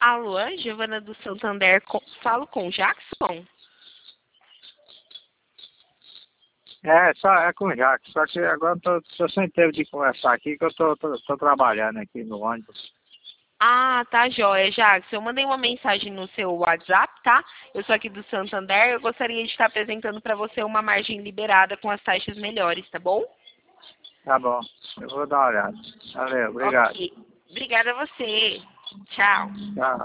Alô, Giovana do Santander, falo com Jackson? É com o Jacques, só que agora tô sem tempo de conversar aqui, que eu tô trabalhando aqui no ônibus. Ah, tá joia, Jackson. Eu mandei uma mensagem no seu WhatsApp, tá? Eu sou aqui do Santander, eu gostaria de estar apresentando para você uma margem liberada com as taxas melhores, tá bom? Tá bom, eu vou dar uma olhada. Valeu, obrigado. Ok. Obrigada a você. Tchau. Tchau.